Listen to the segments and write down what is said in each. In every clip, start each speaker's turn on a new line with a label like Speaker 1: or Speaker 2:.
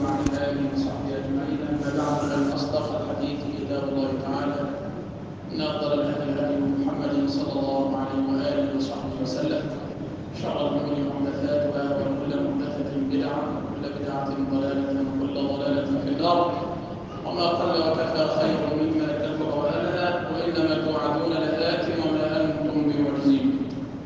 Speaker 1: وعلى آله وصحبه أجمعين. أما بعد فإن أصدق الحديث كتاب الله تعالى، إن أفضل الهدي هدي محمد صلى الله عليه وآله وصحبه وسلم، شر الأمور محدثاتها وكل محدثة بدعة وكل بدعة ضلالة وكل ضلالة في النار. وما قل وكفى خير مما كثر وألهى، وإنما توعدون لآت وما أنتم بمعجزين.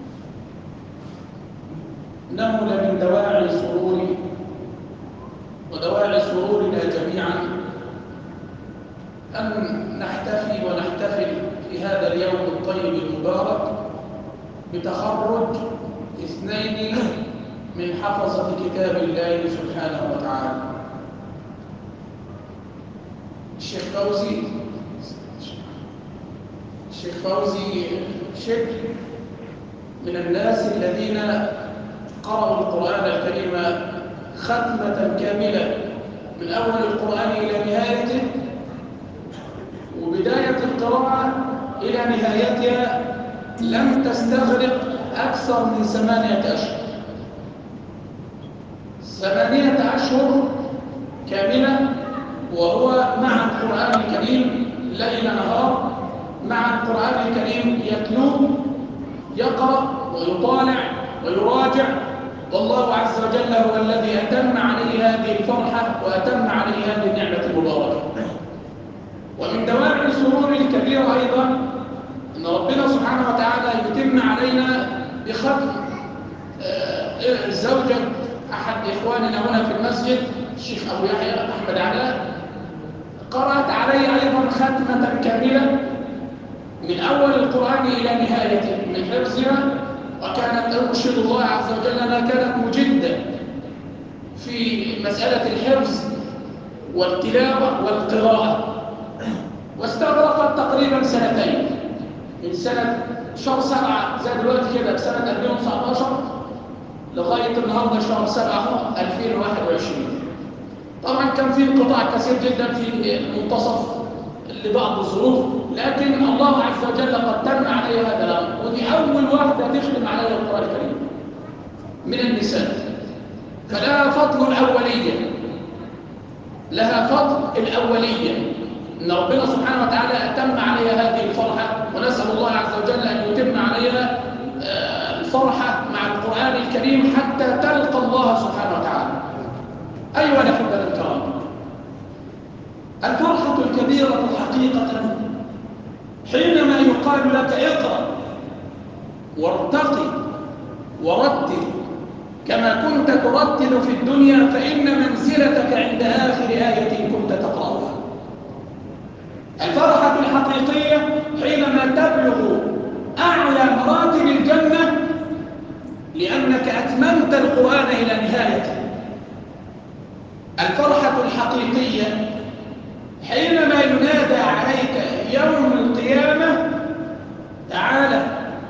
Speaker 1: إنه لمن دواعي السرور ودواعي سرورنا جميعا أن نحتفي ونحتفل في هذا اليوم الطيب المبارك بتخرج 2 من حفظة كتاب الله سبحانه وتعالى. الشيخ فوزي شكل من الناس الذين قرأوا القرآن الكريم ختمة كاملة من أول القرآن إلى نهايته، وبداية القراءة إلى نهايتها لم تستغرق أكثر من 8 أشهر. 8 أشهر كاملة، وهو مع القرآن الكريم ليل نهار، مع القرآن الكريم يتلوه يقرأ ويطالع ويراجع. والله عز وجل هو الذي أتم عليه هذه الفرحة وأتم عليه هذه النعمة المباركة. ومن دواعي السرور الكبيرة أيضا أن ربنا سبحانه وتعالى يتم علينا بختم زوجة أحد إخواننا هنا في المسجد، الشيخ أبو يحيى أحمد علاء، قرأت علي أيضا ختمة كاملة من أول القرآن إلى نهايته من حفظها، وكانت أرشد الله عز وجل أنها كانت مجدة في مسألة الحفظ والتلاوة والقراءة، واستغرقت تقريبا 2 من سنة شهر 7 زي دلوقتي كده بسنة 2019 لغاية النهاردة شهر 7 2021. طبعا كان في انقطاع كثير جدا في المنتصف لبعض الظروف، لكن الله عز وجل قد تم عليه هذا الأمر. ودي أول واحدة تخدم عليها القرآن الكريم من النساء، فلها فضل الأولية، لها فضل الأولية إن ربنا سبحانه وتعالى أتم عليها هذه الفرحة، ونسأل الله عز وجل أن يتم عليها الفرحة مع القرآن الكريم حتى تلقى الله سبحانه وتعالى. أيها الأحبة الكرام، الفرحة الكبيرة حقيقة حينما يقال لك اقرأ وارتقي ورتل كما كنت ترتل في الدنيا، فإن منزلتك عند آخر آية كنت تقرأها. الفرحة الحقيقية حينما تبلغ أعلى مراتب الجنة لأنك أتممت القرآن إلى نهايته. الفرحة الحقيقية حينما ينادى عليك يوم القيامة تعالى.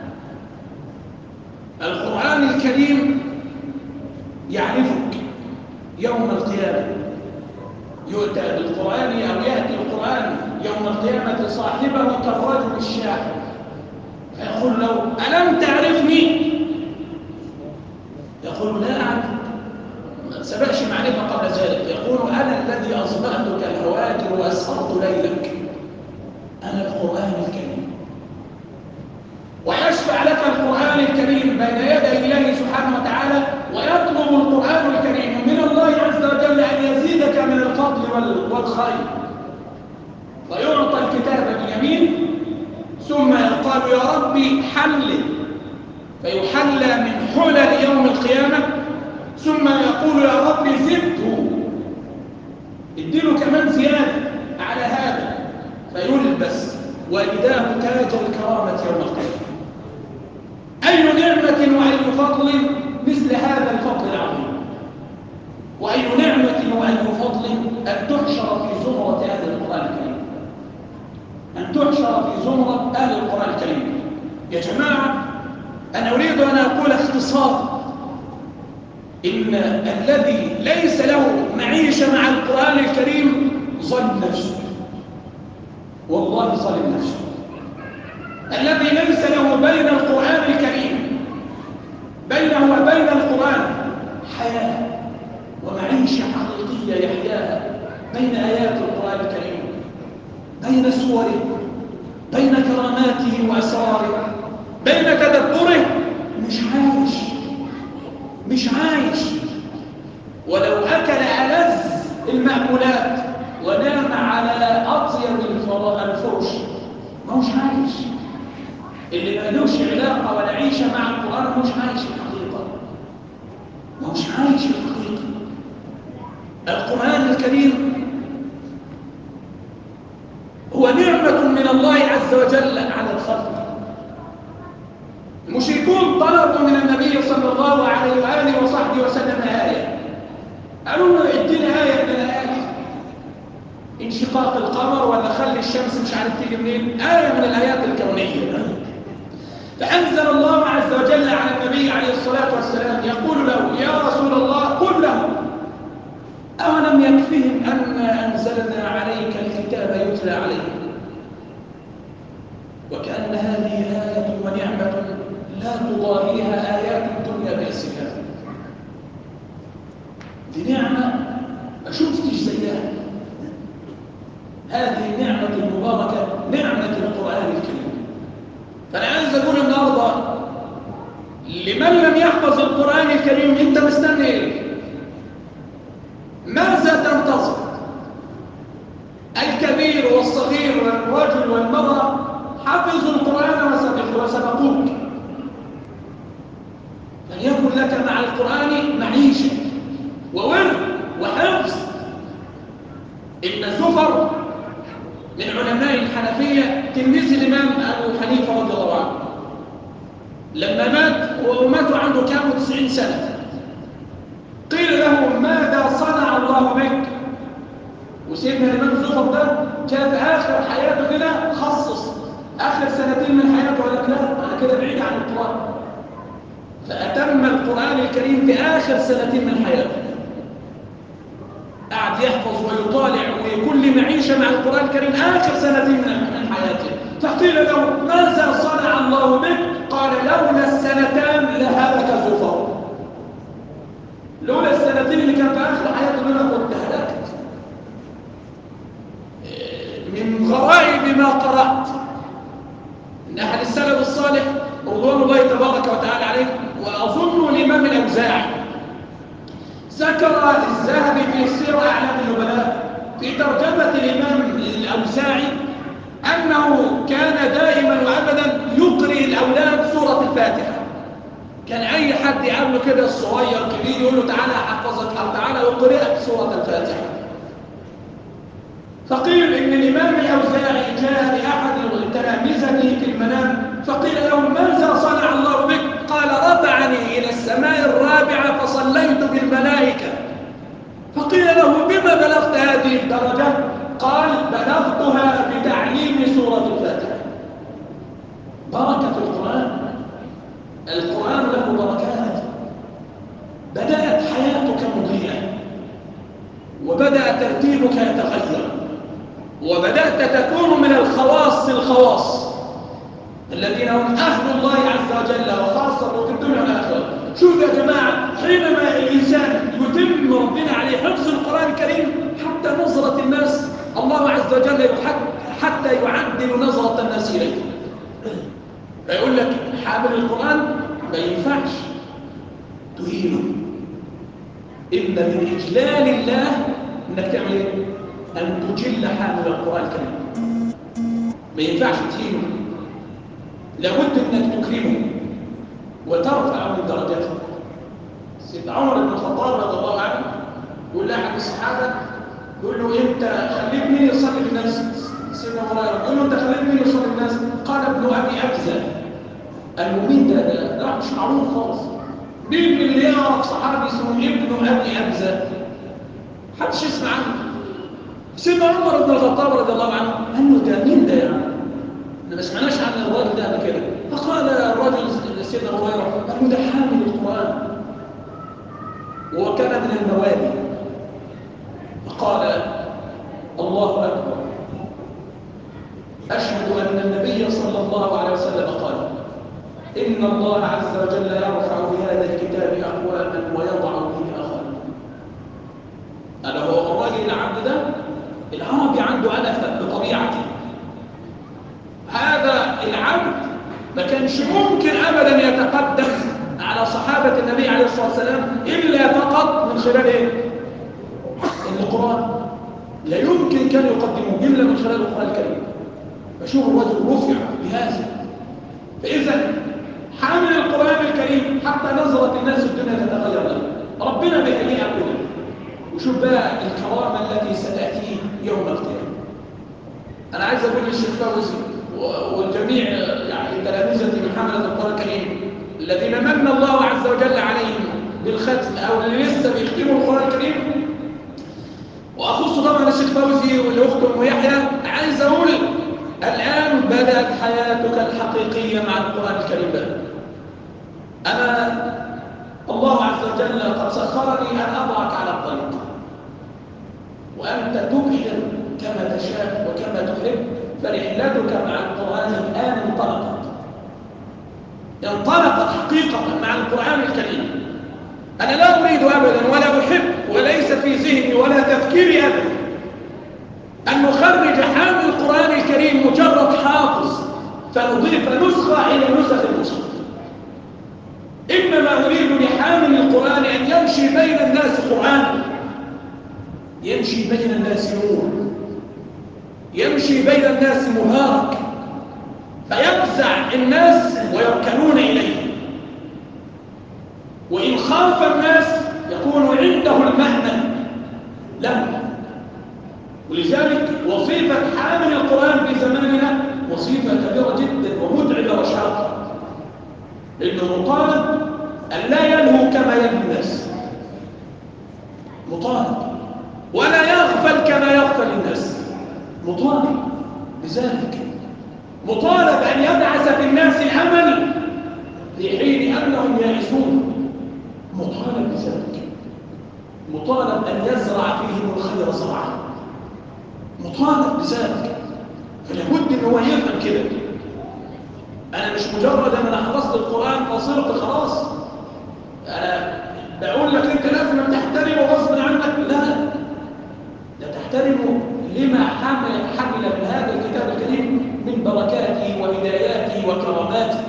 Speaker 1: القرآن الكريم يعرفك يوم القيامة، يؤتى بالقرآن أو يأتي القرآن يوم القيامة صاحبه كالرجل الشاحب فيقول له ألم تعرفني؟ يقول لا أعرف، ما سبقش معرفة قبل ذلك. يقول أنا الذي أصبحتك الهواجر وأسهرت ليلك، أنا القرآن الكريم. ويشفع لك القرآن الكريم بين يدي الله سبحانه وتعالى، ويطلب القرآن الكريم من الله عز وجل أن يزيدك من الفضل والخير، فيعطى الكتاب باليمين ثم يقال يا ربي حلل، فيحلى من حلل يوم القيامة، ثم يقول يا ربي زده، اديله كمان زيادة على هذا، فيلبس وإداه تاج الكرامة يوم القيامة. أي نعمة وأي فضل مثل هذا الفضل العظيم، وأي نعمة وأي فضل أن تحشر في زمرة أهل القرآن الكريم، أن تحشر في زمرة أهل القرآن الكريم. يا جماعة، أنا أريد أن أقول اختصارا إن الذي ليس له معيشة مع القرآن الكريم ظلم نفسه، والله ظلم نفسه. الذي ليس له بين القرآن الكريم بينه وبين القرآن حياة ومعيشة حقيقية نفسية يحياها بين آيات القرآن الكريم، بين سوره، بين كراماته وأسراره، بين تدبره، مش عايش. ولو أكل ألذ المأكولات ونام على أطيب الفرش ما هوش عايش. اللي مالوش علاقة ولا عيشة مع القرآن مش عايش الحقيقة، مش عايش الحقيقة. القرآن الكريم هو نعمة من الله عز وجل على الخلق. المشركون طلبوا من النبي صلى الله عليه وآله وصحبه وسلم آية، قالوا له ادينا آية من الآيات، انشقاق القمر ولا خلي الشمس مش عارف تيجي منين، آية من الآيات الكونية. فأنزل الله عز وجل على النبي عليه الصلاة والسلام يقول له يا رسول الله قل له أولم يكفهم أن أنزلنا عليك الكتاب يتلى عليهم. وكأن هذه آية ونعمة لا تضاهيها آيات الدنيا بأسها. دي نعمة ما شفتش زيها، هذه النعمة المباركة نعمة القرآن الكريم. فأنا عايز أقول النهارده لمن لم يحفظ القرآن الكريم أنت مستني إيه؟ ماذا تنتظر؟ الكبير والصغير والرجل والمرأة حفظوا القرآن وسبقوك. فليكن لك مع القرآن معيشة وورد وحفظ. ابن زفر من علماء الحنفية تلميذ الإمام أبو حنيفة رضي الله عنه، لما مات ومات عنده كام 90 سنة قيل له ماذا صنع الله بك؟ وسيدنا الإمام زفر ده كان آخر حياته كده خصص آخر سنتين من حياته ولا لا أنا كده بعيد عن القرآن، فأتم القرآن الكريم في آخر سنتين من حياته، قعد يحفظ ويطالع ويكون لي معيشة مع القرآن الكريم آخر سنتين من حياته. فقيل له ماذا صنع الله بك؟ قال لولا السنتان لهلك زفر. لولا السنتين اللي كان في آخر حياته أنا كنت هلكت. من غرائب ما قرأت إن أحد السلف الصالح رضوان الله تبارك وتعالى عليه وأظن الإمام الأوزاعي ذكر الذهبي في سير أعلام النبلاء في ترجمة الإمام الأوزاعي أنه كان دائما وأبدا يقرئ الأولاد سورة الفاتحة. كان أي حد يقابله كده الصغير كبير يقول له تعالى أحفظك أو تعالى أقرئك سورة الفاتحة. فقيل إن الإمام الأوزاعي جاء لأحد تلاميذه في المنام فقيل له ماذا صنع الله بك؟ قال رفعني إلى السماء الرابعة فصليت بالملائكة. فقيل له بما بلغت هذه الدرجة؟ قال بلغتها بتعليم سورة الفاتحة. بركة القرآن، القرآن له بركات. بدأت حياتك مضيئة وبدأ ترتيبك يتغير وبدأت تكون من الخواص الذين هم أهل الله عز وجل وخاصة في الدنيا والآخرة. شوف يا جماعة حينما الإنسان يتم ربنا عليه حفظ القرآن الكريم حتى نظرة الناس الله عز وجل حتى يعدل نظرة الناس إليه. فيقول لك حامل القرآن ما ينفعش تهينه، إن من إجلال الله إنك تعمل إيه؟ أن تجل حامل القرآن الكريم. ما ينفعش تهينه، لابد إنك تكرمه وترفع من درجته. سيدنا عمر بن الخطاب رضي الله عنه يقول لأحد الصحابة يقول له أنت خليت مين يصلي بالناس؟ سيدنا هريرة يقول له أنت خليت مين يصلي بالناس؟ قال ابن أبي أبزة. قال له مين ده؟ لا مش معروف خالص. مين اللي يعرف صحابي اسمه ابن أبي أبزة؟ محدش يسمع عنه. سيدنا عمر بن الخطاب رضي الله عنه قال له ده مين ده يا عم؟ احنا ما سمعناش عن الراجل ده قبل كده. فقال الرجل سيدنا هريرة قال له ده حامل القرآن وكان من الموالي. فقال الله أكبر أشهد أن النبي صلى الله عليه وسلم قال إن الله عز وجل يرفع بهذا الكتاب أقواما ويضع به آخرين. أنا هو الراجل العبد ده العربي عنده ألف بطبيعته. هذا العبد ما كانش ممكن أبدا يتقدم على صحابة النبي عليه الصلاة والسلام إلا فقط من خلال إيه؟ القرآن. لا يمكن كان يقدمه إلا من خلال القرآن الكريم. فشوف الرجل رفع بهذا. فإذا حامل القرآن الكريم حتى نظرت الناس الدنيا تتغير له، ربنا بيهيئها كده. وشوف بقى الكرامة التي ستأتيه يوم القيامة. أنا عايز أقول للشيخ فوزي والجميع يعني تلامذتي من حملة القرآن الكريم الذين من الله عز وجل عليهم بالختم أو اللي لسه بيختموا القرآن الكريم، وأخص طبعا الشيخ فوزي والأخت أم يحيى، عايز أقول الآن بدأت حياتك الحقيقية مع القرآن الكريم بقى. أنا الله عز وجل قد سخرني أن أضعك على الطريق، وأنت تبحر كما تشاء وكما تحب، فرحلتك مع القرآن الآن انطلقت حقيقة مع القرآن الكريم. أنا لا أريد أبدا ولا أحب وليس في ذهني ولا تفكيري أبدا أن نخرج حامل القرآن الكريم مجرد حافظ فنضيف نسخة إلى نسخ المصحف. إنما أريد لحامل القرآن أن يمشي بين الناس قرآن، يمشي بين الناس نور، يمشي بين الناس مبارك، فيفزع الناس ويركنون إليه، وإن خاف الناس يكون عنده المهنة له. ولذلك وظيفة حامل القرآن في زماننا وظيفة كبيرة جدا ومتعبة وشاقة، لأنه مطالب أن لا يلهو كما يلهو الناس، مطالب ولا يغفل كما يغفل الناس، مطالب بذلك، مطالب أن يبعث في الناس الأمل في حين أنهم يائسون، مطالب بذلك، مطالب أن يزرع فيهم الخير زرعا، مطالب بذلك. فلابد أن هو يفهم كده. أنا مش مجرد أن أنا حفظت القرآن فصرت خلاص، أنا بقول لك أنت لازم تحترمه غصب عنك. لا، لا تحترمه لما حمل من هذا الكتاب الكريم من بركاته وهداياته وكراماته.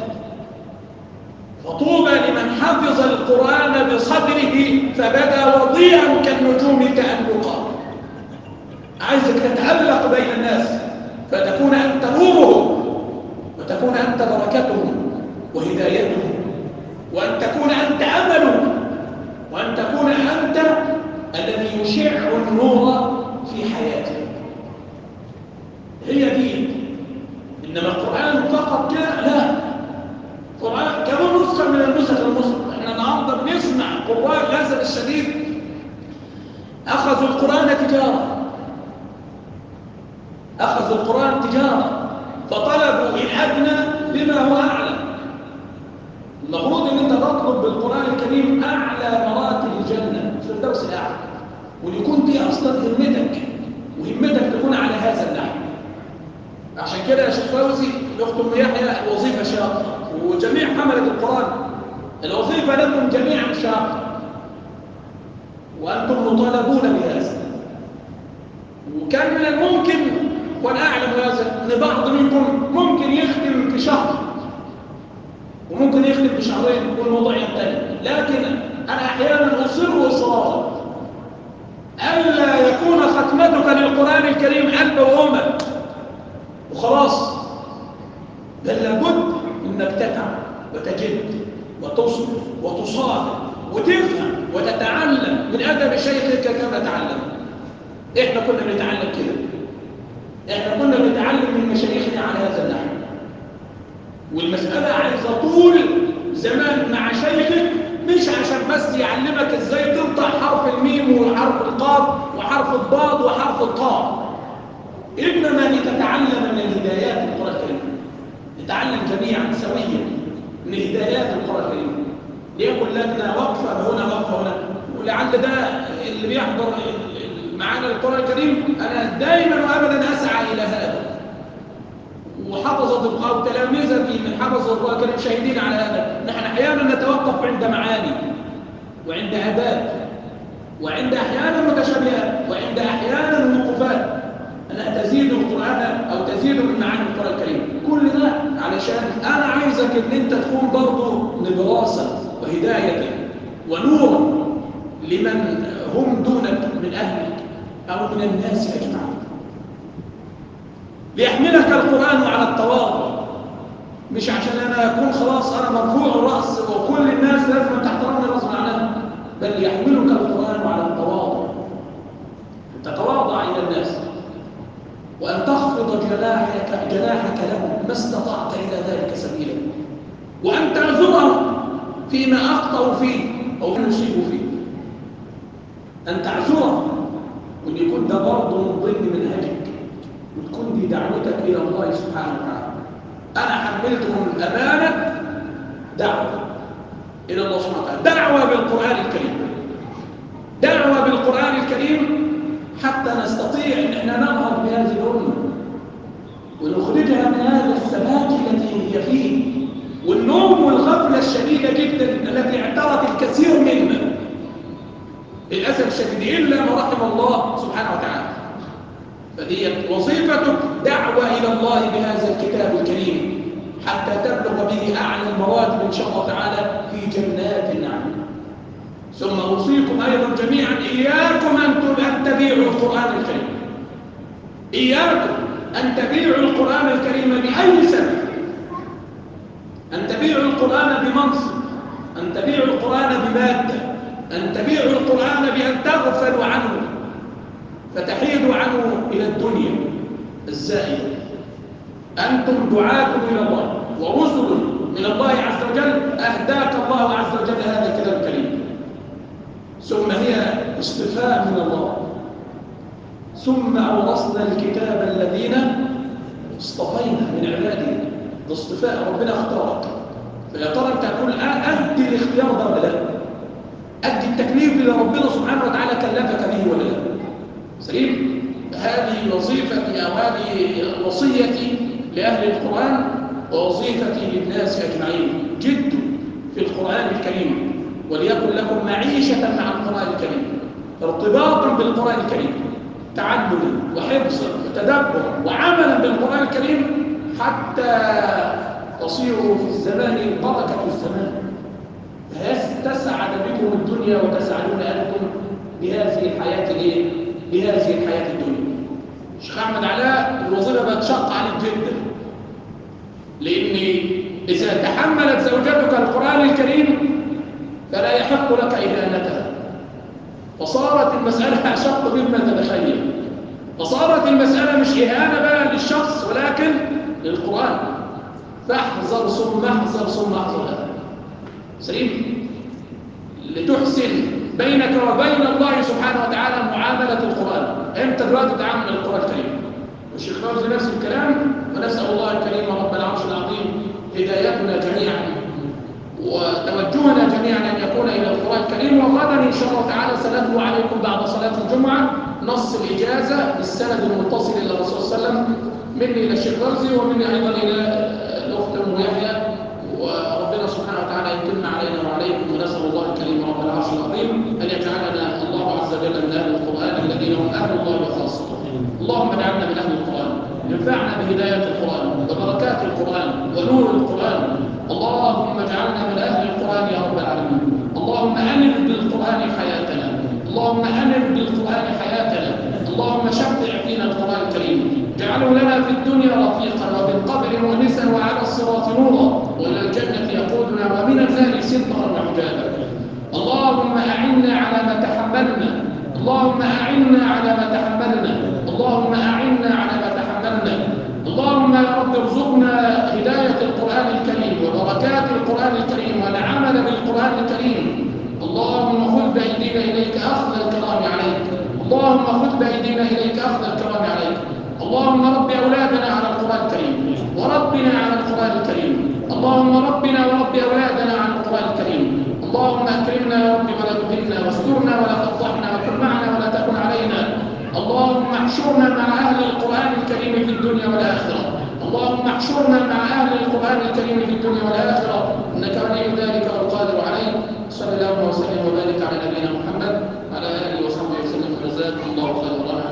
Speaker 1: فطوبى لمن حفظ القرآن بصدره فبدا وضيعا كالنجوم تألقا. عايزك تتألق بين الناس فتكون أنت نورهم، وتكون أنت بركتهم وهدايتهم، وأن تكون أنت أملهم، وأن تكون أنت الذي يشع النور في حياتهم. هي دي. إنما القرآن فقط كده لا، القرآن كمان نسخة من النسخ المصحف. احنا النهارده بنسمع قراء للأسف الشديد أخذوا القرآن تجارة، أخذوا القرآن تجارة، فطلبوا الأدنى بما هو أعلى. المفروض أن أنت تطلب بالقرآن الكريم أعلى مراتب الجنة في الفردوس الأعلى، ويكون دي أصلا همتك، وهمتك تكون على هذا النحو. عشان كده يا شيخ فوزي الأخت أم يحيى الوظيفة شاقة، وجميع حملة القرآن الوظيفة لكم جميعا شاقة، وأنتم مطالبون بهذا. وكان من الممكن، وأنا أعلم هذا، أن بعض منكم ممكن يختم في شهر وممكن يختم في شهرين والموضوع ينتهي، لكن أنا أحيانا أصر إصرارا ألا يكون ختمتك للقرآن الكريم قلب وأمة وخلاص، بل لابد أنك تتعب وتجد وتصبر وتصابر وتفهم وتتعلم من أدب شيخك كما تعلم. إحنا كنا بنتعلم كده، إحنا كنا بنتعلم من مشايخنا على هذا النحو. والمسألة عايزة طول زمان مع شيخك، مش عشان بس يعلمك إزاي تنطق حرف الميم وحرف القاف وحرف الضاد وحرف الطاء، إنما لتتعلم من هدايات القرآن الكريم. نتعلم جميعا سويا من هدايات القرآن الكريم. ليقول لنا وقفة هنا وقفة هنا، ولعل ده اللي بيحضر معانا القرآن الكريم أنا دائما وأبدا أسعى إلى هذا. وحفظت أو تلامذتي من حفظ القرآن الكريم شاهدين على هذا. نحن أحيانا نتوقف عند معاني وعند أداب وعند أحيانا متشابهات، نفسك ان انت تكون برضه نبراسا وهدايه ونورا لمن هم دونك من اهلك او من الناس اجمعين. ليحملك القران على التواضع، مش عشان انا اكون خلاص انا مرفوع الراس وكل الناس لازم تحترمني غصب عنها، بل يحملك القران على التواضع، تتواضع الى الناس وان تخفض جناحك لهم ما استطعت الى ذلك سبيلا، وان تعذرهم فيما اخطاوا فيه او يصيبوا فيه، ان تعذرهم، وان يكون ده برضه من ضمن منهجك وتكون دي دعوتك الى الله سبحانه وتعالى. أنا حملتهم الأمانة دعوة إلى الله سبحانه وتعالى، دعوة بالقرآن الكريم، دعوة بالقرآن الكريم حتى نستطيع أن احنا ننهض بهذه الأمة ونخرجها من هذا الثبات التي هي فيه والنوم والغفلة الشديدة جدا التي اعترت الكثير منا للأسف الشديد إلا ما رحم الله سبحانه وتعالى. فدي وظيفتك دعوة إلى الله بهذا الكتاب الكريم حتى تبلغ به أعلى المراتب إن شاء الله تعالى في جنات النعيم. ثم أوصيكم أيضا جميعا إياكم أن تبيعوا القرآن الكريم، إياكم أن تبيعوا القرآن الكريم بأي سبب، أن تبيعوا القرآن بمنصب، أن تبيعوا القرآن بمادة، أن تبيعوا القرآن بأن تغفلوا عنه فتحيدوا عنه إلى الدنيا الزائدة. أنتم دعاة إلى الله ورسل من الله عز وجل، أهداك الله عز وجل هذا الكتاب الكريم، ثم هي اصطفاء من الله، ثم أورثنا الكتاب الذين اصطفينا من عبادنا. ده اصطفاء، ربنا اختارك، فيا ترى أنت تقول أدي الاختيار ده ولا لا؟ أدي التكليف اللي ربنا سبحانه وتعالى كلفك به ولا لا؟ سليم؟ هذه وظيفتي أو هذه وصيتي لأهل القرآن ووظيفتي للناس أجمعين. جدوا في القرآن الكريم وليكن لكم معيشة مع القرآن الكريم، ارتباطا بالقرآن الكريم، تعلما وحفظا وتدبرا وعملا بالقرآن الكريم حتى تصيروا في الزمان بركة الزمان، تسعد بكم الدنيا وتسعدون أنتم بهذه الحياة بهذه الحياة الدنيا. الشيخ أحمد علاء الوظيفة بتشق عليك جدا، لأن إذا تحملت زوجتك القرآن الكريم فلا يحق لك إهانتها، فصارت المسألة أشق مما تتخيل، فصارت المسألة مش إهانة بقى للشخص ولكن للقرآن. فاحذر ثم احذر ثم احذر هذا سليم، لتحسن بينك وبين الله سبحانه وتعالى معاملة القرآن. أنت دلوقتي تتعامل القرآن الكريم، والشيخ فوزي نفس الكلام، ونسأل الله الكريم رب العرش العظيم هدايتنا جميعا وتوجهنا جميعا أن يكون إلى القرآن الكريم. وغدا إن شاء الله تعالى سنتلو عليكم بعد صلاة الجمعة نص الإجازة بالسند المتصل إلى الرسول صلى الله عليه وسلم مني إلى الشيخ فوزي ومني أيضا إلى الأخت أم يحيى، وربنا سبحانه وتعالى يتم علينا وعليكم. ونسأل الله الكريم رب العرش العظيم أن يجعلنا الله عز وجل من أهل القرآن الذين هم أهل الله وخاصة. اللهم اجعلنا من أهل القرآن، ينفعنا بهداية القرآن وبركات القرآن ونور القرآن. اللهم اجعلنا من أهل القرآن يا رب العالمين. اللهم أنر بالقرآن حياتنا، اللهم أنر بالقرآن حياتنا، اللهم شفع فينا القرآن الكريم، اجعله لنا في الدنيا رفيقا وفي القبر مؤنسا وعلى الصراط نورا وإلى الجنة يقودنا ومن النار سترا وحجابا. اللهم أعنا على ما تحملنا، اللهم أعنا على ما تحملنا، اللهم أعنا على ما تحملنا. اللهم يا رب ارزقنا هداية القرآن الكريم وبركات القرآن الكريم والعمل بالقرآن الكريم. اللهم خذ بأيدينا إليك أخذ الكرام عليك، اللهم خذ بأيدينا إليك أخذ الكرام عليك. اللهم رب أولادنا على القرآن الكريم وربنا على القرآن الكريم، اللهم ربنا ورب أولادنا على القرآن الكريم. اللهم أكرمنا يا رب ولا تهنا، واسترنا ولا تفضحنا، وكن معنا ولا تكن علينا. اللهم احشرنا مع أهل القرآن الكريم في الدنيا والآخرة، اللهم احشرنا مع أهل القرآن الكريم في الدنيا والآخرة، إنك ولي ذلك والقادر عليه. صلى الله وسلم وبارك على نبينا محمد وعلى آله وصحبه وسلم. جزاكم الله خيرا.